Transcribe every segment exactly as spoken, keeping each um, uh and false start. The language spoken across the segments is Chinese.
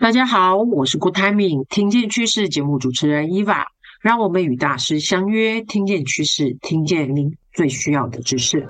大家好，我是 Good Timing 听见趋势节目主持人 Eva， 让我们与大师相约，听见趋势，听见您最需要的知识。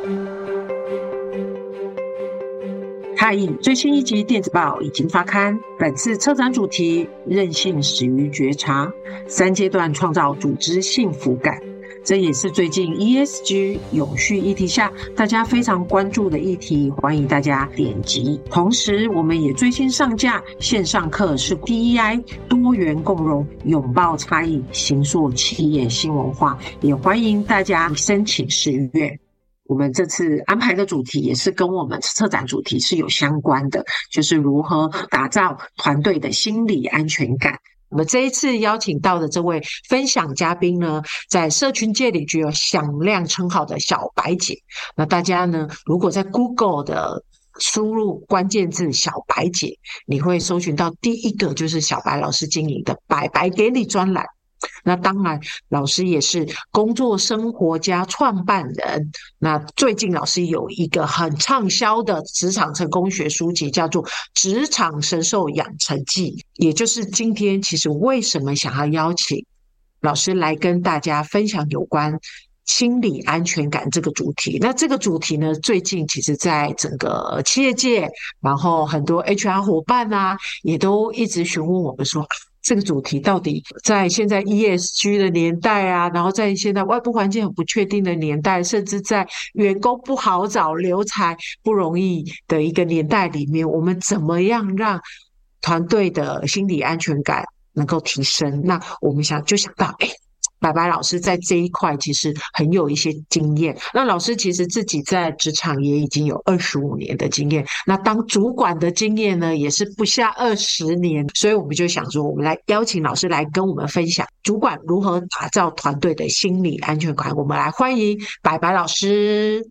太毅最新一集电子报已经发刊，本次策展主题韧性始于觉察，三阶段创造组织幸福感。这也是最近 E S G 永续议题下大家非常关注的议题，欢迎大家点击。同时我们也最新上架线上课，是 D E I 多元共融，拥抱差异，形塑企业新文化，也欢迎大家申请试阅。我们这次安排的主题也是跟我们策展主题是有相关的，就是如何打造团队的心理安全感。我们这一次邀请到的这位分享嘉宾呢，在社群界里具有响亮称号的小白姐。那大家呢，如果在 Google 的输入关键字小白姐，你会搜寻到第一个就是小白老师经营的白白给你专栏。那当然老师也是工作生活家创办人，那最近老师有一个很畅销的职场成功学书籍，叫做《职场神兽养成记》，也就是今天其实为什么想要邀请老师来跟大家分享有关心理安全感这个主题。那这个主题呢，最近其实在整个企业界，然后很多 H R 伙伴啊也都一直询问我们说，这个主题到底在现在 E S G 的年代啊，然后在现在外部环境很不确定的年代，甚至在员工不好找、留才不容易的一个年代里面，我们怎么样让团队的心理安全感能够提升？那我们想就想到，哎，白白老师在这一块其实很有一些经验。那老师其实自己在职场也已经有二十五年的经验，那当主管的经验呢也是不下二十年，所以我们就想说，我们来邀请老师来跟我们分享主管如何打造团队的心理安全感。我们来欢迎白白老师。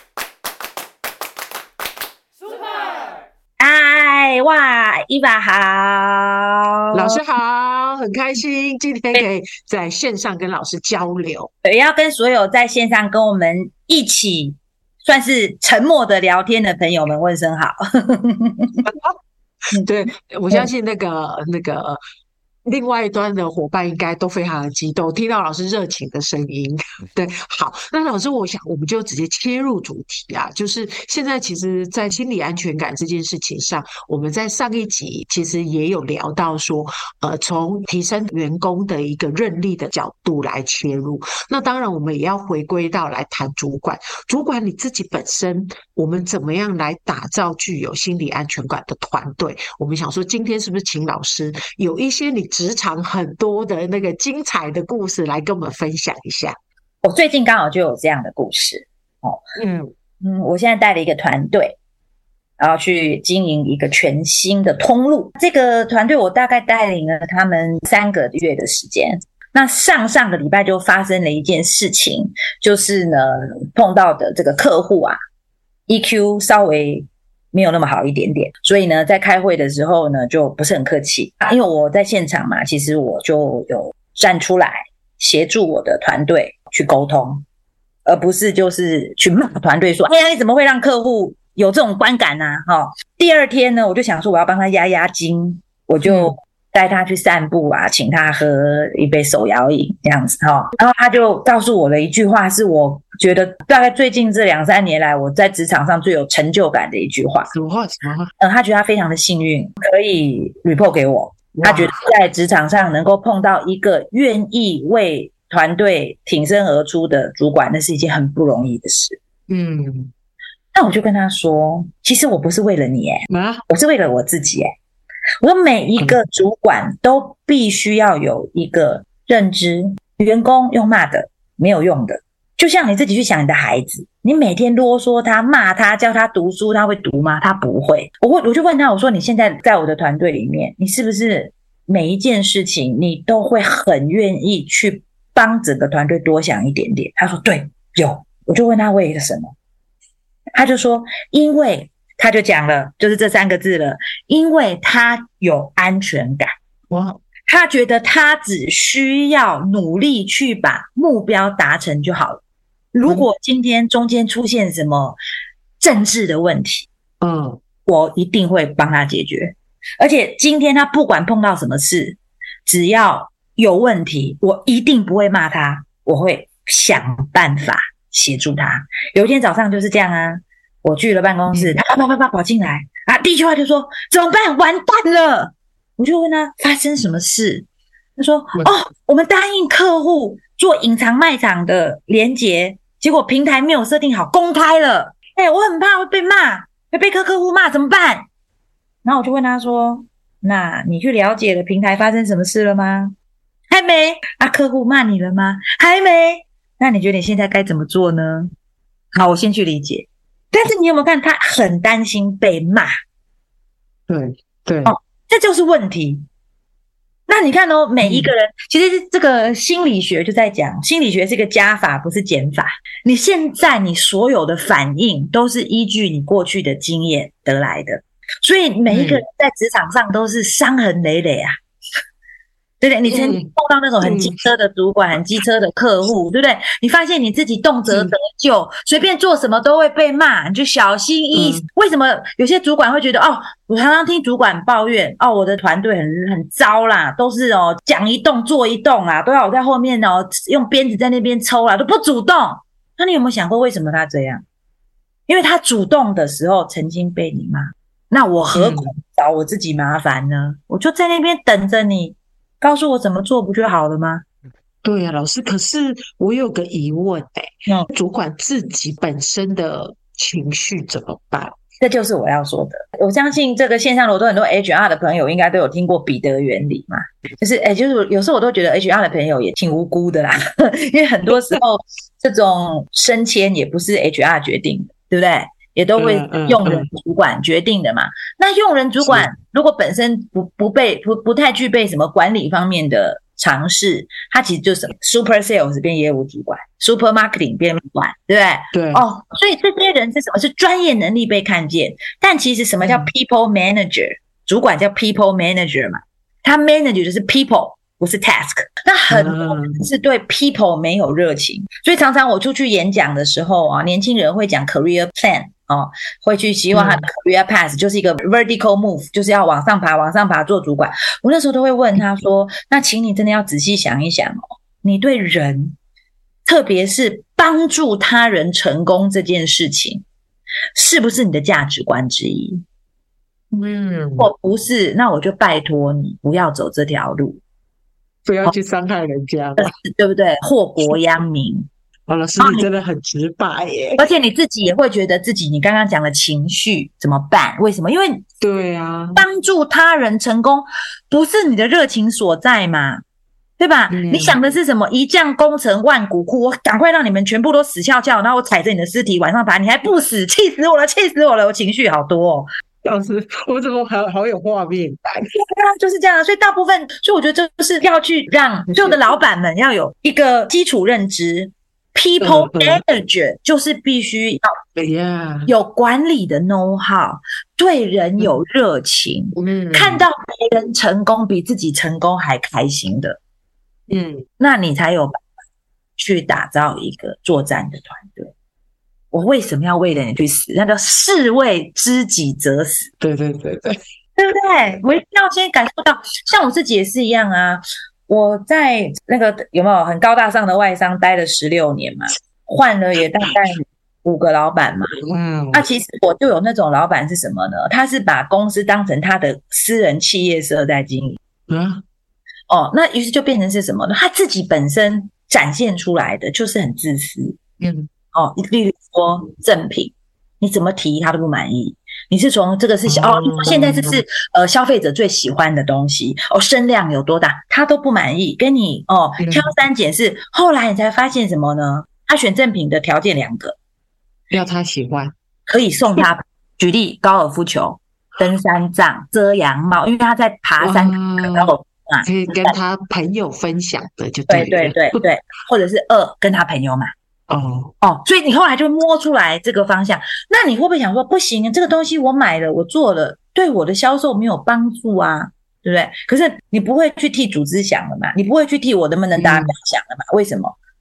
嗨，哇，伊娃好， 老师好，很开心今天可以在线上跟老师交流。 也要跟所有在线上跟我们一起算是沉默的聊天的朋友们问声好。 对，我相信那个那个另外一端的伙伴应该都非常的激动，听到老师热情的声音。对，好，那老师，我想我们就直接切入主题啊，就是现在其实在心理安全感这件事情上，我们在上一集其实也有聊到说，呃，从提升员工的一个韧力的角度来切入。那当然我们也要回归到来谈主管，主管你自己本身，我们怎么样来打造具有心理安全感的团队？我们想说今天是不是请老师有一些你职场很多的那个精彩的故事来跟我们分享一下。 我最近刚好就有这样的故事哦，嗯嗯，我现在带了一个团队，然后去经营一个全新的通路。这个团队我大概带领了他们三个月的时间。那上上个礼拜就发生了一件事情，就是呢碰到的这个客户啊 E Q 稍微没有那么好一点点，所以呢在开会的时候呢就不是很客气，因为我在现场嘛，其实我就有站出来协助我的团队去沟通，而不是就是去骂团队说，哎呀你怎么会让客户有这种观感啊、哦、第二天呢我就想说我要帮他压压惊，我就带他去散步啊，请他喝一杯手摇饮这样子、哦、然后他就告诉我的一句话，是我觉得大概最近这两三年来我在职场上最有成就感的一句话。 什么话？什么话？ 呃，他觉得他非常的幸运可以 report 给我，他觉得在职场上能够碰到一个愿意为团队挺身而出的主管，那是一件很不容易的事。嗯，那我就跟他说，其实我不是为了你耶、啊、我是为了我自己耶。我说每一个主管都必须要有一个认知，员工用骂的没有用的，就像你自己去想你的孩子，你每天啰嗦他骂他教他读书，他会读吗？他不会。我会我就问他，我说你现在在我的团队里面，你是不是每一件事情你都会很愿意去帮整个团队多想一点点？他说对，有。我就问他为了什么，他就说因为他就讲了，就是这三个字了，因为他有安全感。哇，他觉得他只需要努力去把目标达成就好了，如果今天中间出现什么政治的问题，嗯，我一定会帮他解决。 而且今天他不管碰到什么事，只要有问题，我一定不会骂他，我会想办法协助他。有一天早上就是这样啊，我去了办公室，他啪啪啪啪跑进来啊，第一句话就说怎么办，完蛋了。我就问他发生什么事，他说哦，我们答应客户做隐藏卖场的连结，结果平台没有设定好，公开了。哎、欸，我很怕会被骂，会被客客户骂，怎么办？然后我就问他说，那你去了解了平台发生什么事了吗？还没。啊，客户骂你了吗？还没。那你觉得你现在该怎么做呢？好，我先去理解。但是你有没有看他很担心被骂？ 对对， 哦，这就是问题。那你看哦，每一个人、嗯、其实这个心理学就在讲，心理学是一个加法不是减法。你现在你所有的反应都是依据你过去的经验得来的，所以每一个人在职场上都是伤痕累累啊。对不对？你曾经碰到那种很机车的主管、嗯、很机车的客户，对不对？你发现你自己动辄得咎，随便做什么都会被骂，你就小心翼翼、嗯。为什么有些主管会觉得哦，我常常听主管抱怨哦，我的团队很很糟啦，都是哦讲一动做一动啦，都要我在后面哦用鞭子在那边抽啦，都不主动。那你有没有想过为什么他这样？因为他主动的时候曾经被你骂，那我何苦找我自己麻烦呢？嗯、我就在那边等着你。告诉我怎么做不就好了吗？ 对啊，老师，可是我有个疑问哎、欸嗯，主管自己本身的情绪怎么办？ 这就是我要说的。我相信这个线上的很多 H R 的朋友应该都有听过彼得原理嘛，就是哎，就是有时候我都觉得 H R 的朋友也挺无辜的啦，因为很多时候这种升迁也不是 H R 决定的，对不对？也都会用人主管决定的嘛。嗯嗯嗯、那用人主管如果本身不不被不不太具备什么管理方面的常识，他其实就是什么 super sales 变业务主管 ，super marketing 变主管，对不对？ 对。 哦，所以这些人是什么？是专业能力被看见。但其实什么叫 people manager？、嗯、主管叫 people manager 嘛，他 manager 就是 people。不是 task， 那很多人是对 people 没有热情、嗯，所以常常我出去演讲的时候啊，年轻人会讲 career plan 哦，会去希望他的 career path 就是一个 vertical move， 就是要往上爬，往上爬做主管。我那时候都会问他说：“那请你真的要仔细想一想哦，你对人，特别是帮助他人成功这件事情，是不是你的价值观之一？嗯，如果不是，那我就拜托你不要走这条路。” 不要去伤害人家嘛、哦、 对不对？祸国殃民。 哦，老师你真的很直白耶， 而且你自己也会觉得自己，你刚刚讲的情绪怎么办？为什么？因为对啊， 帮助他人成功不是你的热情所在嘛，对吧？嗯、你想的是什么？一将功成万骨枯，我赶快让你们全部都死翘翘，然后我踩着你的尸体往上爬，你还不死，气死我了，气死我了！我情绪好多哦。 老师，我怎么好好有画面感？ 对啊，就是这样。所以大部分，所以我觉得这就是要去让所有的老板们要有一个基础认知 ，people manager 就是必须要有管理的 know how， 对人有热情，嗯，看到别人成功比自己成功还开心的，嗯，那你才有办法去打造一个作战的团队。我为什么要为了你去死？那叫士为知己者死。 对对对对， 对不对？我一定要先感受到，像我自己也是一样啊。我在那个有没有很高大上的外商待了十六年嘛，换了也大概五个老板嘛。嗯，那其实我就有那种老板是什么呢？他是把公司当成他的私人企业社在经营。嗯，哦，那于是就变成是什么呢？他自己本身展现出来的就是很自私。嗯。哦，例如说赠品，你怎么提他都不满意。你是从这个是哦，现在这是呃消费者最喜欢的东西哦，声量有多大，他都不满意。跟你哦挑三拣四，后来你才发现什么呢？他选赠品的条件两个， 要他喜欢， 可以送他。举例，高尔夫球、登山杖、遮阳帽，因为他在爬山，然后啊，可以跟他朋友分享的，就对了。 对对对对，或者是二跟他朋友买。 哦哦，所以你后来就摸出来这个方向，那你会不会想说，不行，这个东西我买了，我做了，对我的销售没有帮助啊，对不对？可是你不会去替组织想了嘛，你不会去替我能不能达标想了嘛？为什么？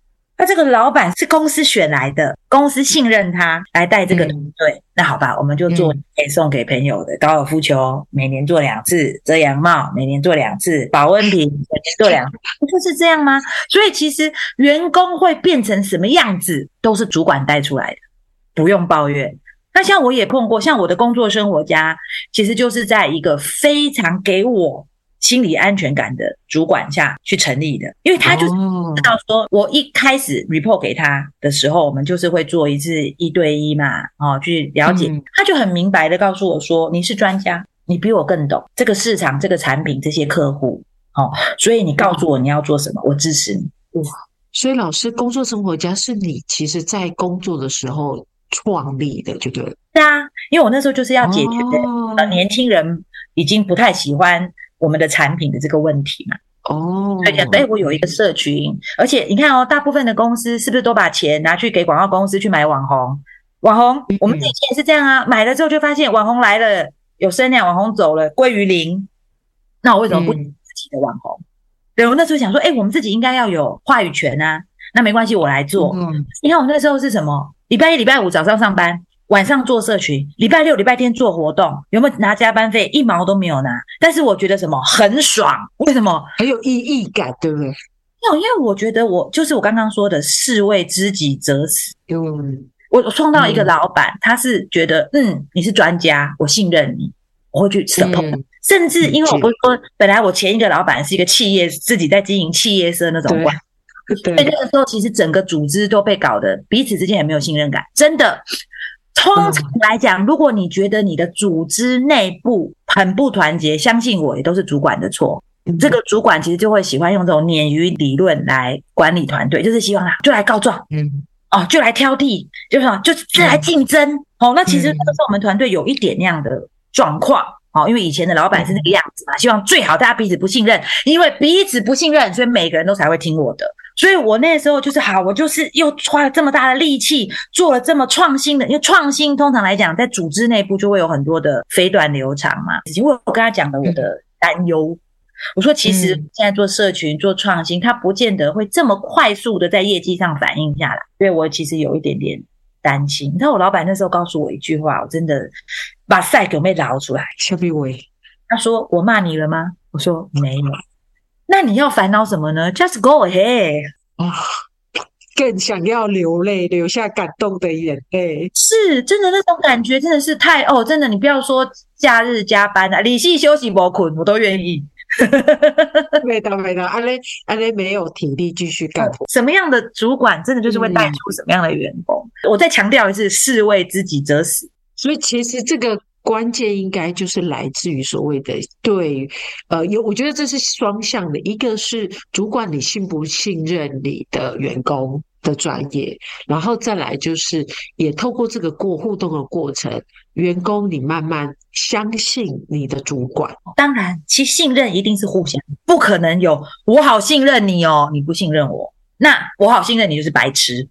那这个老板是公司选来的，公司信任他来带这个团队、嗯、那好吧，我们就做可以送给朋友的、嗯、高尔夫球每年做两次，遮阳帽每年做两次，保温瓶每年做两次，不就是这样吗？所以其实员工会变成什么样子都是主管带出来的，不用抱怨。那像我也碰过，像我的工作生活家其实就是在一个非常给我心理安全感的主管下去成立的，因为他就是知道说我一开始 report 给他的时候，我们就是会做一次一对一嘛，哦，去了解、嗯、他就很明白的告诉我说，你是专家，你比我更懂这个市场这个产品这些客户，哦，所以你告诉我你要做什么，我支持你。 哇，所以老师工作生活家是你其实在工作的时候创立的，就对了。 是啊，因为我那时候就是要解决、哦呃、年轻人已经不太喜欢我们的产品的这个问题嘛。 哦， 对的，所以我有一个社群，而且你看哦，大部分的公司是不是都把钱拿去给广告公司去买网红？网红，我们以前也是这样啊，买了之后就发现网红来了有声量，网红走了归于零，那我为什么不自己的网红？嗯、对，我那时候想说，哎，我们自己应该要有话语权啊，那没关系，我来做。嗯、你看我那时候是什么？礼拜一、礼拜五早上上班，晚上做社群，礼拜六、礼拜天做活动，有没有拿加班费？一毛都没有拿，但是我觉得什么很爽？为什么？ 很有意义感，对不对？ 没有，因为我觉得我就是我刚刚说的士为知己者死。 嗯， 我我创造一个老板、嗯，他是觉得嗯你是专家，我信任你，我会去 support、嗯。甚至因为我不是说，本来我前一个老板是一个企业自己在经营企业社那种关。 对， 所以那个时候其实整个组织都被搞得彼此之间也没有信任感，真的。通常来讲，如果你觉得你的组织内部很不团结，相信我也都是主管的错。嗯、这个主管其实就会喜欢用这种鲶鱼理论来管理团队，就是希望他就来告状，嗯，哦，就来挑剔，就是就是来竞争、嗯。哦，那其实那个时候我们团队有一点那样的状况。哦，因为以前的老板是那个样子嘛，希望最好大家彼此不信任，因为彼此不信任，所以每个人都才会听我的。所以我那时候就是好，我就是又花了这么大的力气，做了这么创新的，因为创新通常来讲，在组织内部就会有很多的飞短流长嘛。因为我跟他讲了我的担忧，我说其实现在做社群、做创新，它不见得会这么快速的在业绩上反映下来，所以我其实有一点点担心。你知道我老板那时候告诉我一句话，我真的把赛狗妹捞出来。 小比伟， 他说我骂你了吗？我说没有。那你要烦恼什么呢？ Just go ahead。 啊，更想要流泪，流下感动的眼泪。 是真的，那种感觉真的是太哦，真的，你不要说假日加班啊，理性休息不困我都愿意。 没的没的，安内安内没有体力继续干活。 什么样的主管真的就是会带出什么样的员工、嗯、我再强调一次，士为知己者死。 所以其实这个关键应该就是来自于所谓的对呃有我觉得这是双向的，一个是主管你信不信任你的员工的专业，然后再来就是也透过这个过互动的过程，员工你慢慢相信你的主管。 当然其信任一定是互相，不可能有我好信任你哦，你不信任我，那我好信任你就是白痴。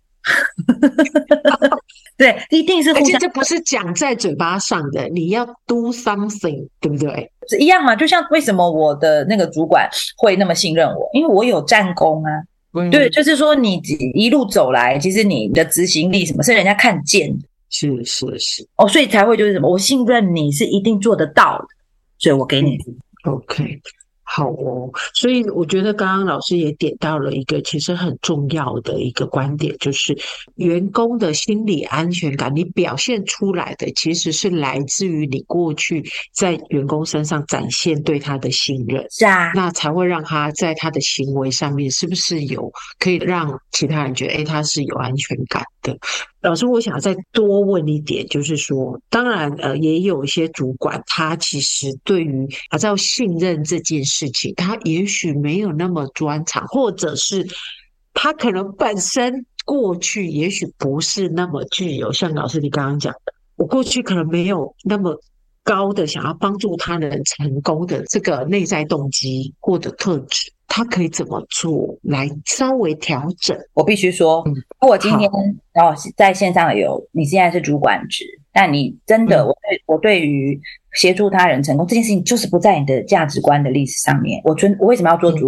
对，一定是互相， 而且这不是讲在嘴巴上的，你要 do something， 对不对？ 是一样嘛，就像为什么我的那个主管会那么信任我，因为我有战功啊、嗯、对，就是说你一路走来，其实你的执行力什么是人家看见的， 是是是哦，所以才会就是什么，我信任你是一定做得到的，所以我给你、 嗯、OK。好哦，所以我觉得刚刚老师也点到了一个其实很重要的一个观点，就是员工的心理安全感，你表现出来的其实是来自于你过去在员工身上展现对他的信任， 是啊， 那才会让他在他的行为上面是不是有可以让其他人觉得诶他是有安全感的。老师，我想再多问一点，就是说，当然，呃，也有一些主管，他其实对于打造信任这件事情，他也许没有那么专长，或者是他可能本身过去也许不是那么具有，像老师你刚刚讲的，我过去可能没有那么高的想要帮助他人成功的这个内在动机或者特质。他可以怎么做来稍微调整？ 我必须说，嗯、如果今天哦在线上有你现在是主管职，但你真的、嗯、我对我对于协助他人成功这件事情就是不在你的价值观的历史上面。我尊我为什么要做主管？嗯、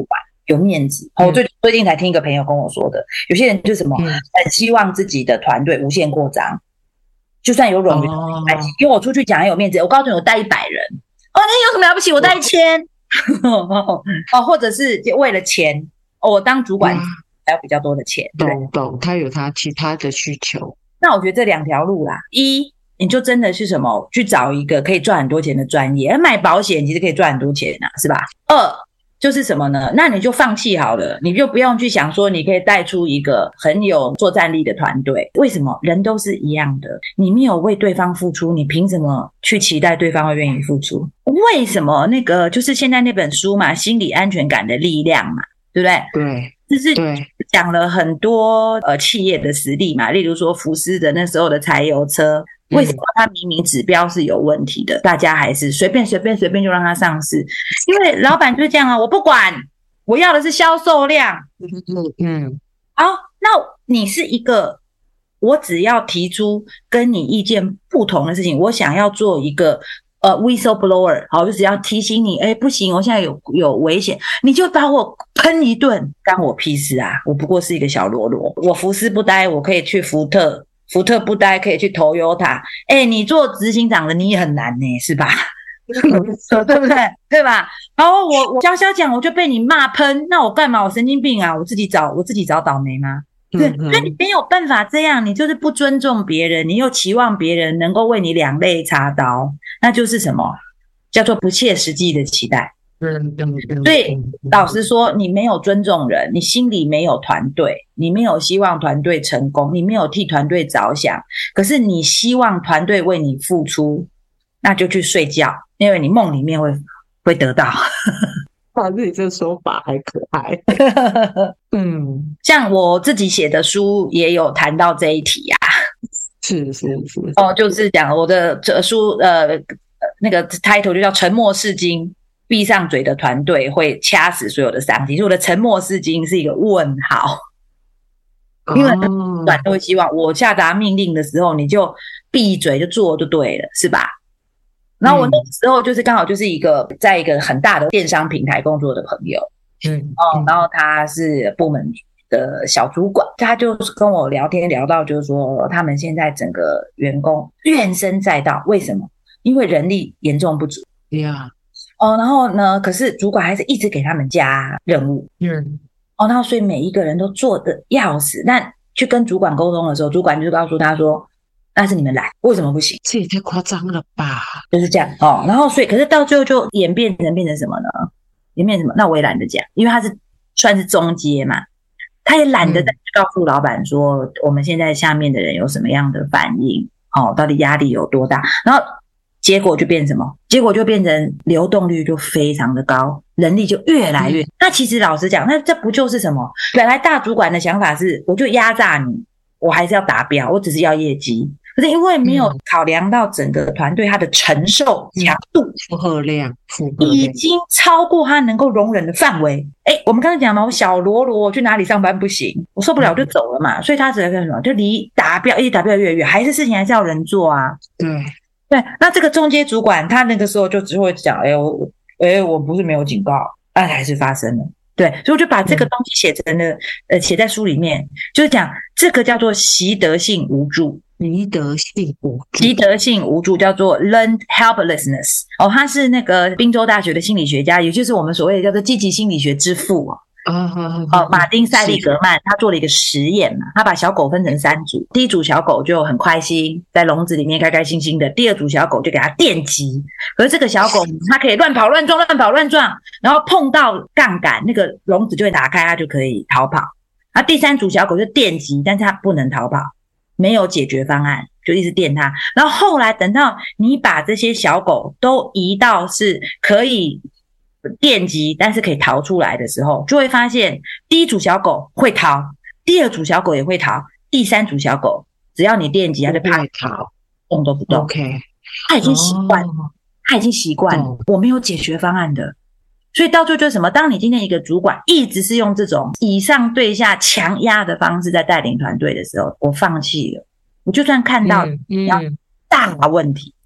有面子。嗯、我最最近才听一个朋友跟我说的，有些人就什么、嗯、很希望自己的团队无限扩张，就算有冗余，哦、因为我出去讲很有面子，我告诉你我带一百人，哦，你有什么了不起？我带一千，哦，或者是为了钱，哦、我当主管还有比较多的钱， 懂懂，他有他其他的需求。 那我觉得这两条路啦，一你就真的是什么去找一个可以赚很多钱的专业，卖保险其实可以赚很多钱啊，是吧？二就是什么呢？那你就放弃好了，你就不用去想说你可以带出一个很有作战力的团队。为什么？人都是一样的，你没有为对方付出，你凭什么去期待对方会愿意付出？为什么？那个就是现在那本书嘛，心理安全感的力量嘛，对不对？ 对。 就是讲了很多呃企业的实例嘛，例如说福斯的那时候的柴油车，为什么它明明指标是有问题的，嗯、大家还是随便随便随便就让它上市？因为老板就是这样啊，我不管，我要的是销售量。嗯嗯。好，那你是一个，我只要提出跟你意见不同的事情，我想要做一个。呃 whistleblower 好，就只要提醒你，哎，不行，我现在有有危险，你就把我喷一顿，干我屁事啊！我不过是一个小喽啰，我福斯不待，我可以去福特，福特不待可以去 Toyota， 哎，你做执行长的你也很难呢，是吧？对不对？对吧？然后我我小小讲，我就被你骂喷，那我干嘛？我神经病啊！我自己找我自己找倒霉吗？对，所以你没有办法这样，你就是不尊重别人，你又期望别人能够为你两肋插刀，那就是什么？叫做不切实际的期待。嗯嗯嗯。所以老实说，你没有尊重人，你心里没有团队，你没有希望团队成功，你没有替团队着想，可是你希望团队为你付出，那就去睡觉，因为你梦里面会会得到。 哇，自己这说法还可爱。 嗯，像我自己写的书也有谈到这一题啊。 是是是。 哦，就是讲我的这书，呃，那个 title 就叫《沉默是金》，闭上嘴的团队会掐死所有的商机。所以我的沉默是金是一个问号，因为团队会希望我下达命令的时候，你就闭嘴就做就对了，是吧？然后我那个时候就是刚好就是一个在一个很大的电商平台工作的朋友，嗯，哦，然后他是部门的小主管，他就跟我聊天聊到就是说他们现在整个员工怨声载道，为什么？因为人力严重不足。 Yeah. 哦，然后呢，可是主管还是一直给他们加任务。嗯，哦，然后所以每一个人都做得要死。那去跟主管沟通的时候，主管就告诉他说：“那是你们懒，为什么不行？” 这也太夸张了吧？ 就是这样哦。然后所以，可是到最后就演变成变成什么呢？演变成什么？那我也懒得讲，因为他是算是中阶嘛，他也懒得再告诉老板说、嗯、我们现在下面的人有什么样的反应，哦，到底压力有多大？然后结果就变成什么？结果就变成流动率就非常的高，人力就越来越、嗯、那其实老实讲，那这不就是什么？本来大主管的想法是我就压榨你，我还是要达标，我只是要业绩，可是因为没有考量到整个团队他的承受强度、 负荷量负荷量已经超过他能够容忍的范围。诶，我们刚才讲嘛，我小罗罗去哪里上班不行，我受不了就走了嘛、嗯、所以他只能干什么？就离达标一直达标越远，还是事情还是要人做啊。 对对，那这个中阶主管他那个时候就只会讲，哎，我哎我不是没有警告，但还是发生了。对，所以我就把这个东西写成了、嗯、呃写在书里面，就是讲这个叫做习得性无助。 习得性无助， 习得性无助叫做 learned helplessness。哦，他是那个宾州大学的心理学家，也就是我们所谓的叫做积极心理学之父哦。哦，哦马丁塞利格曼他做了一个实验嘛，他把小狗分成三组，第一组小狗就很开心，在笼子里面开开心心的，第二组小狗就给它电击，可是这个小狗它可以乱跑乱撞乱跑乱撞，然后碰到杠杆那个笼子就会打开，它就可以逃跑。啊，第三组小狗就电击，但是它不能逃跑，没有解决方案，就一直电它。然后后来等到你把这些小狗都移到是可以电击但是可以逃出来的时候，就会发现第一组小狗会逃，第二组小狗也会逃，第三组小狗只要你电击它就怕逃，动都不动。 OK， 它已经习惯、哦、它已经习惯、哦、我没有解决方案的。所以到最后就是什么，当你今天一个主管一直是用这种以上对下强压的方式在带领团队的时候，我放弃了。我就算看到要大问题、嗯嗯、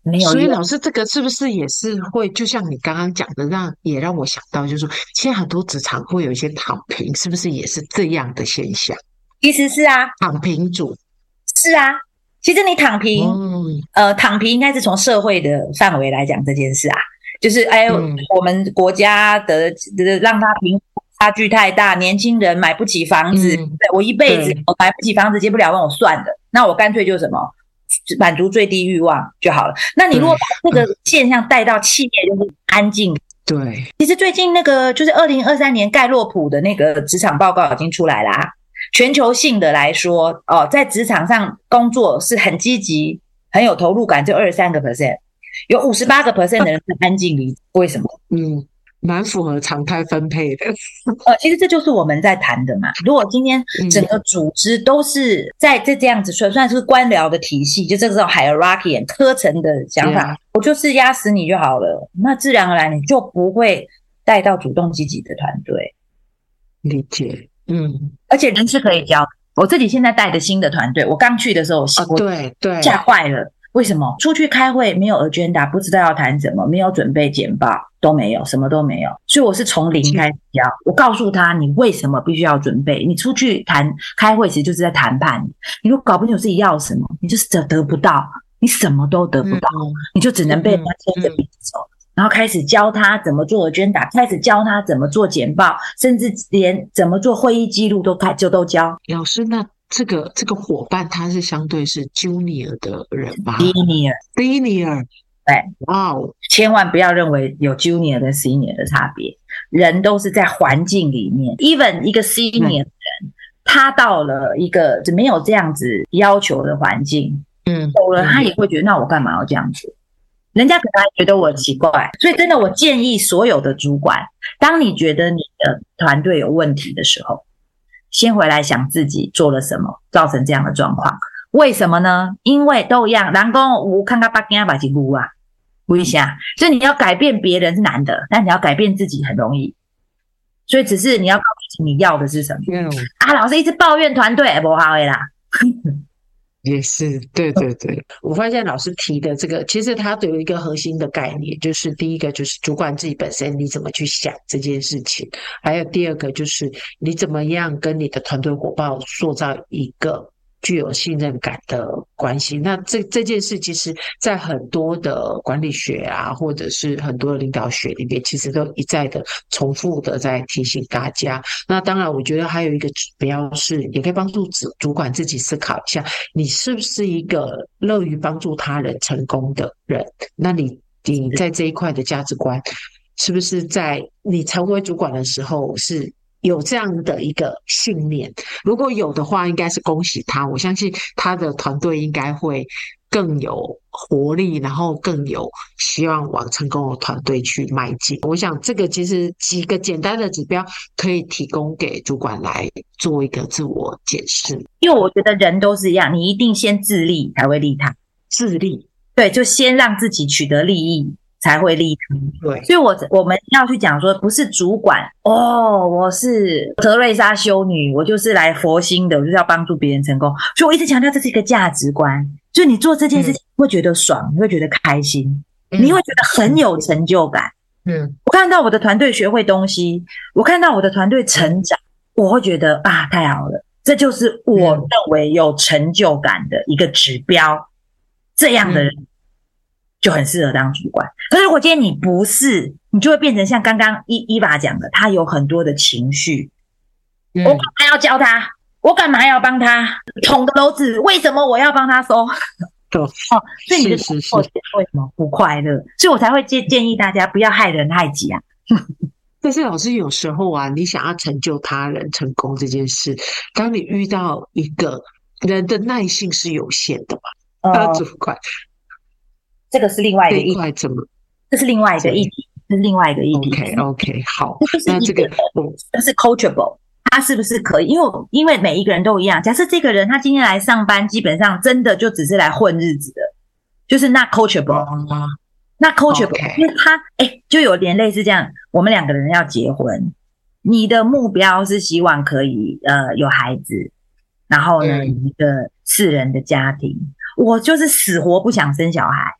没有用。 所以老师这个是不是也是会就像你刚刚讲的，让也让我想到，就是说现在很多职场会有一些躺平，是不是也是这样的现象？ 其实是啊， 躺平族是啊。其实你躺平，嗯、呃，躺平应该是从社会的范围来讲这件事啊，就是哎，嗯、我们国家的的让他贫富差距太大，年轻人买不起房子，嗯、对我一辈子我买不起房子，结不了婚，我算了，那我干脆就什么满足最低欲望就好了。那你如果把这个现象带到企业，就是安静。 对， 其实最近那个就是二零二三年盖洛普的那个职场报告已经出来啦、啊。全球性的来说，哦，在职场上工作是很积极、很有投入感，就二十三个 percent， 有五十八个 percent 的人是安静离职。为什么？ 嗯，蛮符合常态分配的。 呃，其实这就是我们在谈的嘛。如果今天整个组织都是在这这样子算算是官僚的体系，就这种 hierarchy 科层的想法， yeah. 我就是压死你就好了，那自然而然你就不会带到主动积极的团队。 理解。嗯， 而且人是可以教的。我自己现在带的新的团队，我刚去的时候， 哦、对对， 吓坏了。为什么？出去开会没有 agenda， 不知道要谈什么，没有准备简报，都没有，什么都没有。所以我是从零开始教。我告诉他，你为什么必须要准备？你出去谈开会，其实就是在谈判。你如果搞不清楚自己要什么，你就是得得不到，你什么都得不到，嗯、你就只能被人家牵着鼻子走。嗯嗯然后开始教他怎么做agenda，开始教他怎么做简报，甚至连怎么做会议记录都开就都教。 老师，那这个这个伙伴他是相对是 junior 的人吧 ？senior senior， 对， 哇哦， 千万不要认为有 junior 跟 senior 的差别，人都是在环境里面 ，even 一个 senior 的人，他到了一个没有这样子要求的环境，嗯，走了他也会觉得，那我干嘛要这样子？人家可能还觉得我奇怪，所以真的我建议所有的主管，当你觉得你的团队有问题的时候，先回来想自己做了什么造成这样的状况。为什么呢？因为都一样，人说有看到北京把去撸啊，撸一下，所以你要改变别人是难的，但你要改变自己很容易。所以只是你要告诉自己你要的是什么。嗯、啊，老师一直抱怨团队不好的啦。 也是，对对对，我发现老师提的这个，其实它有一个核心的概念，就是第一个就是主管自己本身你怎么去想这件事情，还有第二个就是你怎么样跟你的团队伙伴塑造一个具有信任感的关系。那这这件事其实在很多的管理学啊，或者是很多的领导学里面，其实都一再的重复的在提醒大家。那当然我觉得还有一个指标是也可以帮助主管自己思考一下，你是不是一个乐于帮助他人成功的人，那你你在这一块的价值观是不是在你成为主管的时候是有这样的一个信念？如果有的话，应该是恭喜他，我相信他的团队应该会更有活力，然后更有希望往成功的团队去迈进。我想这个其实几个简单的指标可以提供给主管来做一个自我检视。 因为我觉得人都是一样，你一定先自立才会利他。 自立， 对，就先让自己取得利益才会利他。 对， 所以我我们要去讲说，不是主管哦，我是德瑞莎修女，我就是来佛心的，我就是要帮助别人成功。所以我一直强调这是一个价值观，就你做这件事情会觉得爽，你会觉得开心，嗯、你会觉得很有成就感。嗯，我看到我的团队学会东西，我看到我的团队成长，我会觉得啊，太好了，这就是我认为有成就感的一个指标。这样的人就很适合当主管。可是如果今天你不是，你就会变成像刚刚伊伊娃讲的，他有很多的情绪。嗯、我干嘛要教他？我干嘛要帮他？捅个篓子，为什么我要帮他收？哦，所以你的工作为什么不快乐？所以我才会建建议大家不要害人害己啊。 但是老师有时候啊，你想要成就他人成功这件事，当你遇到一个人的耐性是有限的嘛？呃，主管， 这个是另外一个议题，怎么？ 这是另外一个议题，这是另外一个议题。 OK OK， 好，那这个这是 coachable， 他是不是可以？因为因为每一个人都一样。假设这个人他今天来上班，基本上真的就只是来混日子的，就是那 coachable，、嗯、那 coachable，、okay. 因为他哎，就有点类似这样。我们两个人要结婚，你的目标是希望可以呃有孩子，然后呢、嗯、一个四人的家庭。我就是死活不想生小孩，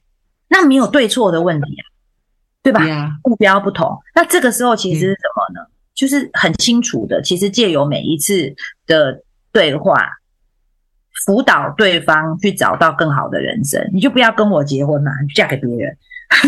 那没有对错的问题啊，对吧？ Yeah. 目标不同，那这个时候其实是什么呢？嗯、就是很清楚的，其实借由每一次的对话，辅导对方去找到更好的人生。你就不要跟我结婚嘛，你嫁给别人。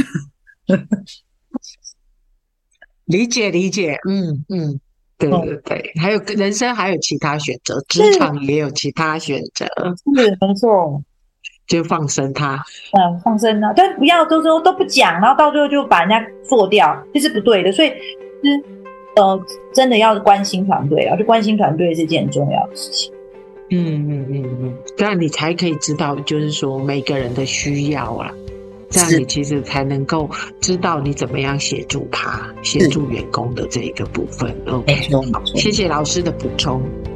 理解理解，嗯嗯，对对对，还有人生还有其他选择，职场也有其他选择， 是没错， 就放生他， 嗯，放生啊，但不要都都都不讲，然后到最后就把人家做掉，这是不对的。所以，是呃，真的要关心团队啊，就关心团队是件很重要的事情。 嗯嗯嗯嗯，这样你才可以知道，就是说每个人的需要啊。这样你其实才能够知道你怎么样协助他，协助员工的这一个部分。OK， 谢谢老师的补充。